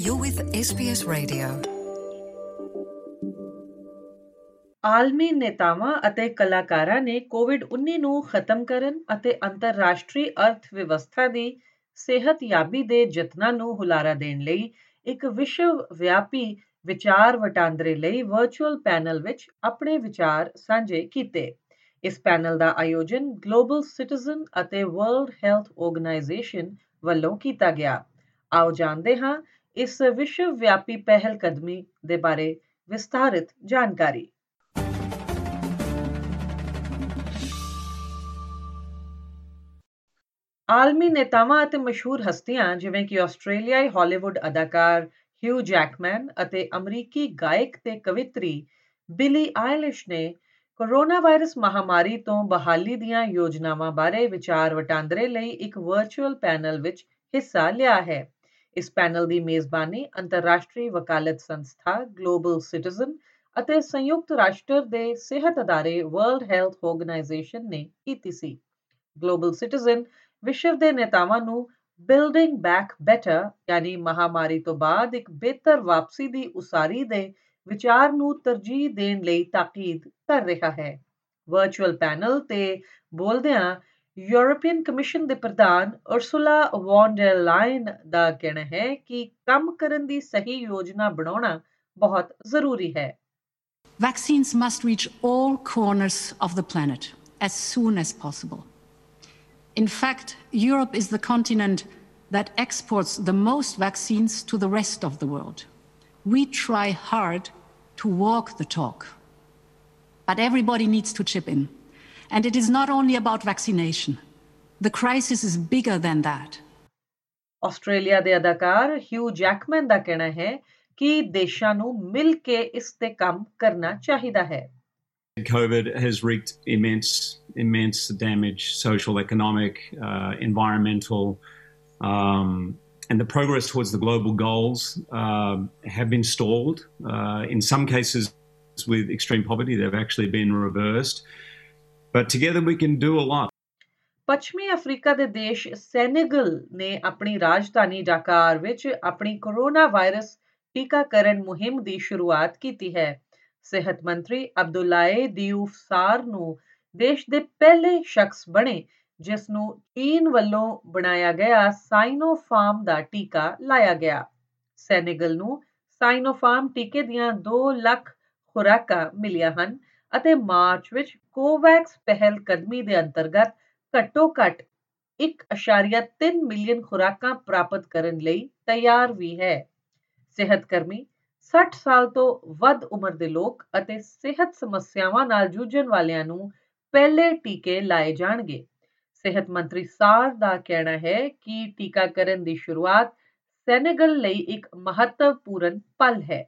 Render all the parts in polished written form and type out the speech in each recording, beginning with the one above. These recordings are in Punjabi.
You're with SBS Radio. ਆਲਮੀ ਨੇਤਾਵਾਂ ਅਤੇ ਕਲਾਕਾਰਾਂ ਨੇ ਕੋਵਿਡ-19 ਨੂੰ ਖਤਮ ਕਰਨ ਅਤੇ ਅੰਤਰਰਾਸ਼ਟਰੀ ਅਰਥ ਵਿਵਸਥਾ ਦੀ ਸਿਹਤਯਾਬੀ ਦੇ ਯਤਨਾਂ ਨੂੰ ਹੁਲਾਰਾ ਦੇਣ ਲਈ ਇੱਕ ਵਿਸ਼ਵ ਵਿਆਪੀ ਵਿਚਾਰ ਵਟਾਂਦਰੇ ਲਈ ਵਰਚੁਅਲ ਪੈਨਲ ਵਿੱਚ ਆਪਣੇ ਵਿਚਾਰ ਸਾਂਝੇ ਕੀਤੇ। ਇਸ ਪੈਨਲ ਦਾ ਆਯੋਜਨ ਗਲੋਬਲ ਸਿਟੀਜ਼ਨ ਅਤੇ ਵਰਲਡ ਹੈਲਥ ਆਰਗੇਨਾਈਜੇਸ਼ਨ ਵੱਲੋਂ ਕੀਤਾ ਗਿਆ। ਆਓ ਜਾਣਦੇ ਹਾਂ ਇਸ ਵਿਸ਼ਵ ਵਿਆਪੀ ਪਹਿਲ ਕਦਮੀ ਦੇ ਬਾਰੇ ਵਿਸਥਾਰਿਤ ਜਾਣਕਾਰੀ। ਆਲਮੀ ਨੇਤਾਵਾਂ ਅਤੇ ਮਸ਼ਹੂਰ ਹਸਤੀਆਂ ਜਿਵੇਂ ਕਿ ਆਸਟ੍ਰੇਲੀਆਈ ਹਾਲੀਵੁੱਡ ਅਦਾਕਾਰ ਹਿਊ ਜੈਕਮੈਨ ਅਤੇ ਅਮਰੀਕੀ ਗਾਇਕ ਤੇ ਕਵਿੱਤਰੀ ਬਿਲੀ ਆਇਲਿਸ਼ ਨੇ ਕੋਰੋਨਾ ਵਾਇਰਸ ਮਹਾਮਾਰੀ ਤੋਂ ਬਹਾਲੀ ਦੀਆਂ ਯੋਜਨਾਵਾਂ ਬਾਰੇ ਵਿਚਾਰ ਵਟਾਂਦਰੇ ਲਈ ਇੱਕ ਵਰਚੁਅਲ ਪੈਨਲ ਵਿੱਚ ਹਿੱਸਾ ਲਿਆ ਹੈ। ਇਸ ਪੈਨਲ ਦੀ ਮੇਜ਼ਬਾਨੀ ਅੰਤਰਰਾਸ਼ਟਰੀ ਵਕਾਲਤ ਸੰਸਥਾ ਗਲੋਬਲ ਸਿਟੀਜ਼ਨ ਅਤੇ ਸੰਯੁਕਤ ਰਾਸ਼ਟਰ ਦੇ ਸਿਹਤ ਅਦਾਰੇ ਵਰਲਡ ਹੈਲਥ ਆਰਗੇਨਾਈਜੇਸ਼ਨ ਨੇ ਕੀਤੀ ਸੀ। ਗਲੋਬਲ ਸਿਟੀਜ਼ਨ ਵਿਸ਼ਵ ਦੇ ਨੇਤਾਵਾਂ ਨੂੰ ਬਿਲਡਿੰਗ ਬੈਕ ਬੈਟਰ ਯਾਨੀ ਮਹਾਮਾਰੀ ਤੋਂ ਬਾਅਦ ਇੱਕ ਬਿਹਤਰ ਵਾਪਸੀ ਦੀ ਉਸਾਰੀ ਦੇ ਵਿਚਾਰ ਨੂੰ ਤਰਜੀਹ ਦੇਣ ਲਈ ਤਾਕੀਦ ਕਰ ਰਿਹਾ ਹੈ। ਵਰਚੁਅਲ ਪੈਨਲ ਤੇ ਬੋਲਦਿਆਂ ਯੂਰਪੀਅਨ ਕਮਿਸ਼ਨ ਦੇ ਪ੍ਰਧਾਨ ਉਰਸੁਲਾ ਵੌਨ ਡਰ ਲਾਇਨ ਦਾ ਕਹਿਣਾ ਹੈ ਕਿ ਕੰਮ ਕਰਨ ਦੀ ਸਹੀ ਯੋਜਨਾ ਬਣਾਉਣਾ ਬਹੁਤ ਜ਼ਰੂਰੀ ਹੈ। Vaccines must reach all corners of the planet as soon as possible. In fact, Europe is the continent that exports the most vaccines to the rest of the world. We try hard to walk the talk, but everybody needs to chip in. And it is not only about vaccination. The crisis is bigger than that. Australia ਦੇ ਅਦਾਕਾਰ ਹਿਊ ਜੈਕਮੈਨ ਦਾ ਕਹਿਣਾ ਹੈ ਕਿ ਦੇਸ਼ਾਂ ਨੂੰ ਮਿਲ ਕੇ ਇਸ ਤੇ ਕੰਮ ਕਰਨਾ ਚਾਹੀਦਾ ਹੈ। COVID has wreaked immense damage, social, economic, environmental, and the progress towards the global goals have been stalled. In some cases, with extreme poverty, they've actually been reversed. But together we can do a lot. ਪੱਛਮੀ ਅਫਰੀਕਾ ਦੇ ਦੇਸ਼ ਸੈਨੇਗਲ ਨੇ ਆਪਣੀ ਰਾਜਧਾਨੀ ਡਾਕਾਰ ਵਿੱਚ ਆਪਣੀ ਕੋਰੋਨਾ ਵਾਇਰਸ ਟੀਕਾਕਰਨ ਮੁਹਿੰਮ ਦੀ ਸ਼ੁਰੂਆਤ ਕੀਤੀ ਹੈ। ਸਿਹਤ ਮੰਤਰੀ ਅਬਦੁੱਲਾਏ ਦਿਊਫ ਸਾਰ ਨੂੰ ਦੇਸ਼ ਦੇ ਪਹਿਲੇ ਸ਼ਖਸ ਬਣੇ ਜਿਸ ਨੂੰ ਚੀਨ ਵੱਲੋਂ ਬਣਾਇਆ ਗਿਆ ਸਾਈਨੋਫਾਰਮ ਦਾ ਟੀਕਾ ਲਾਇਆ ਗਿਆ। ਸੈਨੇਗਲ ਨੂੰ ਸਾਈਨੋਫਾਰਮ ਟੀਕੇ ਦੀਆਂ 2 ਲੱਖ ਖੁਰਾਕਾਂ ਮਿਲੀਆਂ ਹਨ ਅਤੇ ਮਾਰਚ ਵਿੱਚ ਕੋਵੈਕਸ ਪਹਿਲ ਕਦਮੀ ਦੇ ਅੰਤਰਗਤ ਘੱਟੋ-ਘੱਟ 1.3 ਮਿਲੀਅਨ ਖੁਰਾਕਾਂ ਪ੍ਰਾਪਤ ਕਰਨ ਲਈ ਤਿਆਰ ਵੀ ਹੈ। ਸਿਹਤ ਕਰਮੀ 60 ਸਾਲ ਤੋਂ ਵੱਧ ਉਮਰ ਦੇ ਲੋਕ ਅਤੇ ਸਿਹਤ ਸਮੱਸਿਆਵਾਂ ਨਾਲ ਜੂਝਣ ਵਾਲਿਆਂ ਨੂੰ ਪਹਿਲੇ ਟੀਕੇ ਲਾਏ ਜਾਣਗੇ। ਸਿਹਤ ਮੰਤਰੀ ਸਾਰ ਦਾ ਕਹਿਣਾ ਹੈ ਕਿ ਟੀਕਾਕਰਨ ਦੀ ਸ਼ੁਰੂਆਤ ਸੈਨੇਗਲ ਲਈ ਇੱਕ ਮਹੱਤਵਪੂਰਨ ਪਲ ਹੈ।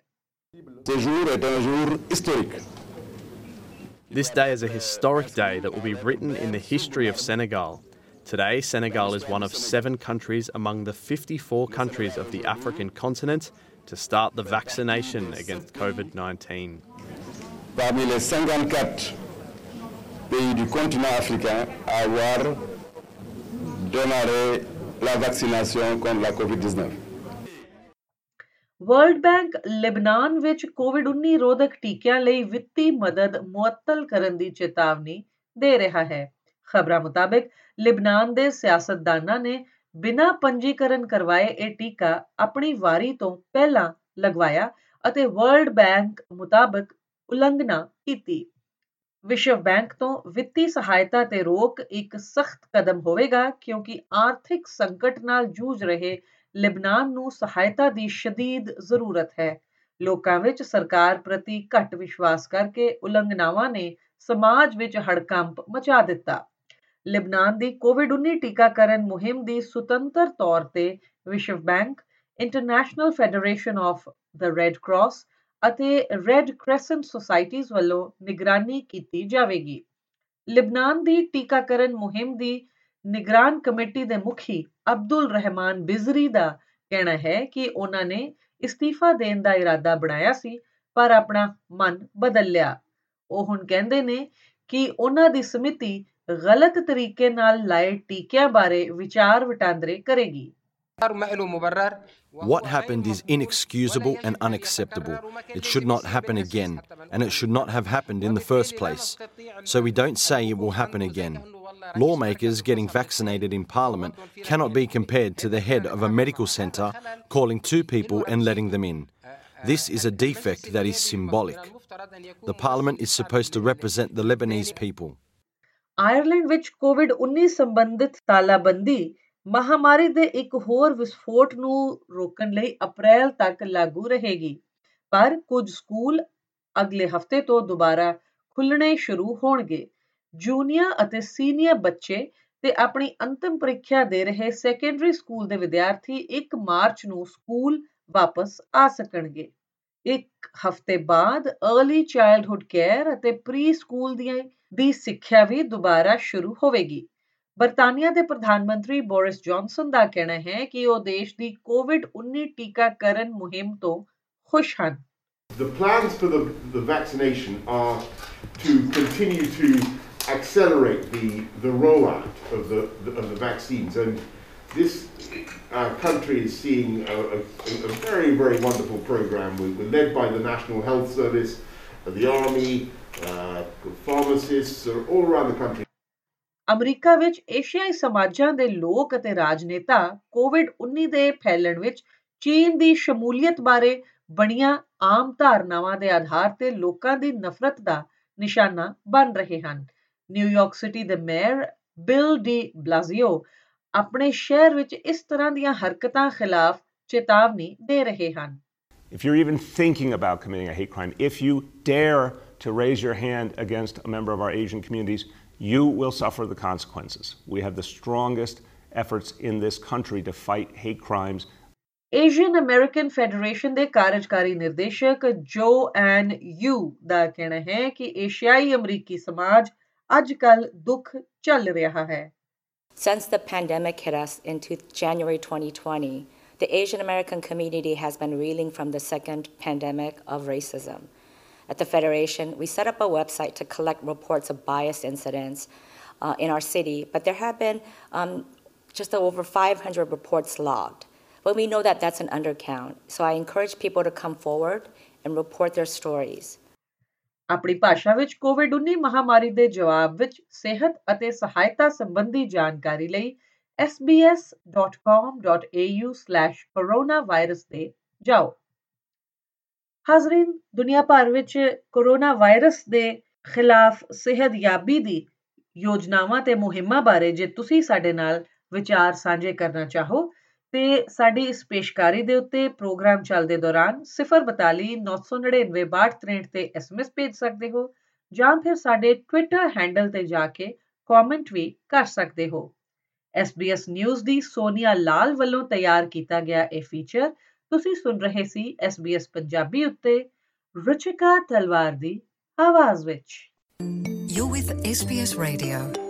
This day is a historic day that will be written in the history of Senegal. Today, Senegal is one of 7 countries among the 54 countries of the African continent to start the vaccination against COVID-19. Parmi les 54 pays du continent africain à avoir démarré la vaccination contre la COVID-19. World bank ਲਿਬਨਾਨ ਵਿੱਚ ਕੋਵਿਡ-19 ਰੋਧਕ ਟੀਕਿਆਂ ਲਈ ਵਿੱਤੀ ਮਦਦ ਮੁਅੱਤਲ ਕਰਨ ਦੀ ਚੇਤਾਵਨੀ ਦੇ ਰਿਹਾ ਹੈ। ਖਬਰਾਂ ਮੁਤਾਬਕ ਲਿਬਨਾਨ ਦੇ ਸਿਆਸਤਦਾਨਾਂ ਨੇ ਬਿਨਾਂ ਪੰਜੀਕਰਨ ਕਰਵਾਏ ਇਹ ਟੀਕਾ ਆਪਣੀ ਵਾਰੀ ਤੋਂ ਪਹਿਲਾਂ ਲਗਵਾਇਆ ਅਤੇ ਵਰਲਡ ਬੈਂਕ ਮੁਤਾਬਕ ਉਲੰਘਣਾ ਕੀਤੀ। ਵਿਸ਼ਵ ਬੈਂਕ ਤੋਂ ਵਿੱਤੀ ਸਹਾਇਤਾ ਤੇ ਰੋਕ ਇੱਕ ਸਖਤ ਕਦਮ ਹੋਵੇਗਾ ਕਿਉਂਕਿ ਆਰਥਿਕ ਸੰਕਟ ਨਾਲ ਜੂਝ ਰਹੇ ਲਿਬਨਾਨ ਨੂੰ ਸਹਾਇਤਾ ਦੀ ਸ਼ਦੀਦ ਜ਼ਰੂਰਤ ਹੈ। ਲੋਕਾਂ ਵਿੱਚ ਸਰਕਾਰ ਪ੍ਰਤੀ ਘੱਟ ਵਿਸ਼ਵਾਸ ਕਰਕੇ ਉਲੰਘਣਾਵਾਂ ਨੇ ਸਮਾਜ ਵਿੱਚ ਹੜਕੰਪ ਮਚਾ ਦਿੱਤਾ। ਲਿਬਨਾਨ ਦੀ ਕੋਵਿਡ-19 ਟੀਕਾਕਰਨ ਮੁਹਿੰਮ ਦੀ ਸੁਤੰਤਰ ਤੌਰ ਤੇ ਵਿਸ਼ਵ bank, international federation of the red cross ਅਤੇ ਰੈੱਡ ਕ੍ਰੈਸੈਂਟ ਸੁਸਾਇਟੀਜ਼ ਵੱਲੋਂ ਨਿਗਰਾਨੀ ਕੀਤੀ ਜਾਵੇਗੀ। ਲਿਬਨਾਨ ਦੀ ਟੀਕਾਕਰਨ ਮੁਹਿੰਮ ਦੀ ਨਿਗਰਾਨ ਕਮੇਟੀ ਦੇ ਮੁਖੀ ਅਬਦੁਲ ਰਹਿਮਾਨ ਬਿਜ਼ਰੀ ਦਾ ਕਹਿਣਾ ਹੈ ਕਿ ਉਹਨਾਂ ਨੇ ਇਸਤੀਫਾ ਦੇਣ ਦਾ ਇਰਾਦਾ ਬਣਾਇਆ ਸੀ ਪਰ ਆਪਣਾ ਮਨ ਬਦਲ ਲਿਆ। ਉਹ ਹੁਣ ਕਹਿੰਦੇ ਨੇ ਕਿ ਉਹਨਾਂ ਦੀ ਸਮਿਤੀ ਗਲਤ ਤਰੀਕੇ ਨਾਲ ਲਾਏ ਟੀਕਿਆਂ ਬਾਰੇ ਵਿਚਾਰ ਵਟਾਂਦਰੇ ਕਰੇਗੀ। What happened is inexcusable and unacceptable. It should not happen again, and it should not have happened in the first place. So we don't say it will happen again. Lawmakers getting vaccinated in Parliament cannot be compared to the head of a medical centre calling two people and letting them in. This is a defect that is symbolic. The Parliament is supposed to represent the Lebanese people. Ireland ਵਿੱਚ ਕੋਵਿਡ-19 ਸੰਬੰਧਿਤ ਤਾਲਾਬੰਦੀ ਮਹਾਮਾਰੀ ਦੇ ਇੱਕ ਹੋਰ ਵਿਸਫੋਟ ਨੂੰ ਰੋਕਣ ਲਈ ਅਪ੍ਰੈਲ ਤੱਕ ਲਾਗੂ ਰਹੇਗੀ, ਪਰ ਕੁਝ ਸਕੂਲ ਅਗਲੇ ਹਫ਼ਤੇ ਤੋਂ ਦੁਬਾਰਾ ਖੁੱਲ੍ਹਣੇ ਸ਼ੁਰੂ ਹੋਣਗੇ। ਜੂਨੀਅਰ ਅਤੇ ਸੀਨੀਅਰ ਬੱਚੇ ਤੇ ਆਪਣੀ ਅੰਤਿਮ ਪ੍ਰੀਖਿਆ ਦੇ ਰਹੇ ਸੈਕੰਡਰੀ ਸਕੂਲ ਦੇ ਵਿਦਿਆਰਥੀ 1 ਮਾਰਚ ਨੂੰ ਸਕੂਲ ਵਾਪਸ ਆ ਸਕਣਗੇ। ਇੱਕ ਹਫ਼ਤੇ ਬਾਅਦ अर्ਲੀ ਚਾਈਲਡਹੁੱਡ ਕੇਅਰ ਅਤੇ ਪ੍ਰੀ ਸਕੂਲ ਦੀ ਸਿੱਖਿਆ ਵੀ ਦੁਬਾਰਾ ਸ਼ੁਰੂ ਹੋਵੇਗੀ। ਬਰਤਾਨੀਆ ਦੇ ਪ੍ਰਧਾਨ ਮੰਤਰੀ ਬੋਰਿਸ ਜੌਨਸਨ ਦਾ ਕਹਿਣਾ ਹੈ ਕਿ ਉਹ ਦੇਸ਼ ਦੀ ਕੋਵਿਡ-19 ਟੀਕਾਕਰਨ ਮੁਹਿੰਮ ਤੋਂ ਖੁਸ਼ ਹਨ। The plans for the vaccination are to continue to accelerate the rollout of the vaccines, and this country is seeing a very, very wonderful program. We're led by the National Health Service, the Army, pharmacists are all around the country. America ਵਿੱਚ ਏਸ਼ੀਆਈ ਸਮਾਜਾਂ ਦੇ ਲੋਕ ਅਤੇ ਰਾਜਨੇਤਾ ਕੋਵਿਡ-19 ਦੇ ਫੈਲਣ ਵਿੱਚ ਚੀਨ ਦੀ ਸ਼ਮੂਲੀਅਤ ਬਾਰੇ ਬਣੀਆਂ ਆਮ ਧਾਰਨਾਵਾਂ ਦੇ ਆਧਾਰ ਤੇ ਲੋਕਾਂ ਦੀ ਨਫ਼ਰਤ ਦਾ ਨਿਸ਼ਾਨਾ ਬਣ ਰਹੇ ਹਨ। ਨਿਊਯਾਰਕ ਸਿਟੀ ਦੇ ਮੇਅਰ ਬਿਲ ਡੀ ਬਲਾਜ਼ੀਓ ਆਪਣੇ ਸ਼ਹਿਰ ਵਿੱਚ ਇਸ ਤਰ੍ਹਾਂ ਦੀਆਂ ਹਰਕਤਾਂ ਖਿਲਾਫ ਚੇਤਾਵਨੀ ਦੇ ਰਹੇ ਹਨ। If you're even thinking about committing a hate crime, if you dare to raise your hand against a member of our Asian communities, you will suffer the consequences. We have the strongest efforts in this country to fight hate crimes. Asian American federation ਦੇ ਕਾਰਜਕਾਰੀ ਨਿਰਦੇਸ਼ਕ ਜੋ ਐਨ ਯੂ ਦਾ ਕਹਿਣਾ ਹੈ ਕਿ ਏਸ਼ੀਆਈ ਅਮਰੀਕੀ ਸਮਾਜ ਅੱਜ-ਕੱਲ੍ਹ ਦੁੱਖ ਝੱਲ ਰਿਹਾ ਹੈ। Since the pandemic hit us in January 2020, the Asian American community has been reeling from the second pandemic of racism. At the Federation, we set up a website to collect reports of bias incidents in our city, but there have been just over 500 reports logged. But we know that that's an undercount, so I encourage people to come forward and report their stories. ਆਪਣੀ ਭਾਸ਼ਾ ਵਿੱਚ ਕੋਵਿਡ-19 ਮਹਾਮਾਰੀ ਦੇ ਜਵਾਬ ਵਿੱਚ ਸਿਹਤ ਅਤੇ ਸਹਾਇਤਾ ਸੰਬੰਧੀ ਜਾਣਕਾਰੀ ਲਈ sbs.com.au/coronavirus ਤੇ ਜਾਓ। ਹਾਜ਼ਰੀਨ, ਦੁਨੀਆ ਭਰ ਵਿੱਚ ਕੋਰੋਨਾ ਵਾਇਰਸ ਦੇ ਖਿਲਾਫ ਸਿਹਤਯਾਬੀ ਦੀ ਯੋਜਨਾਵਾਂ ਤੇ ਮੁਹਿੰਮਾਂ ਬਾਰੇ ਜੇ ਤੁਸੀਂ ਸਾਡੇ ਨਾਲ ਵਿਚਾਰ ਸਾਂਝੇ ਕਰਨਾ ਚਾਹੋ ਤੇ ਸਾਡੀ ਇਸ ਪੇਸ਼ਕਾਰੀ ਦੇ ਉੱਤੇ ਪ੍ਰੋਗਰਾਮ ਚੱਲਦੇ ਦੌਰਾਨ 042 999 6263 ਤੇ SMS ਭੇਜ ਸਕਦੇ ਹੋ ਜਾਂ ਫਿਰ ਸਾਡੇ ਟਵਿੱਟਰ ਹੈਂਡਲ ਤੇ ਜਾ ਕੇ ਕਮੈਂਟ ਵੀ ਕਰ ਸਕਦੇ ਹੋ। SBS ਨਿਊਜ਼ ਦੀ ਸੋਨੀਆ ਲਾਲ ਵੱਲੋਂ ਤਿਆਰ ਕੀਤਾ ਗਿਆ ਇਹ ਫੀਚਰ ਤੁਸੀਂ ਸੁਣ ਰਹੇ ਸੀ SBS ਪੰਜਾਬੀ ਉੱਤੇ ਰੁਚਿਕਾ ਤਲਵਾਰ ਦੀ ਆਵਾਜ਼ ਵਿੱਚ। You're with SBS Radio.